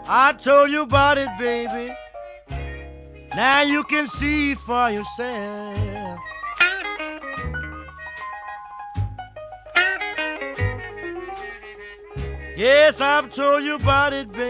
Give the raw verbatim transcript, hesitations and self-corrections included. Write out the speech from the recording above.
I told you about it, baby. Now you can see for yourself. Yes, I've told you about it, baby.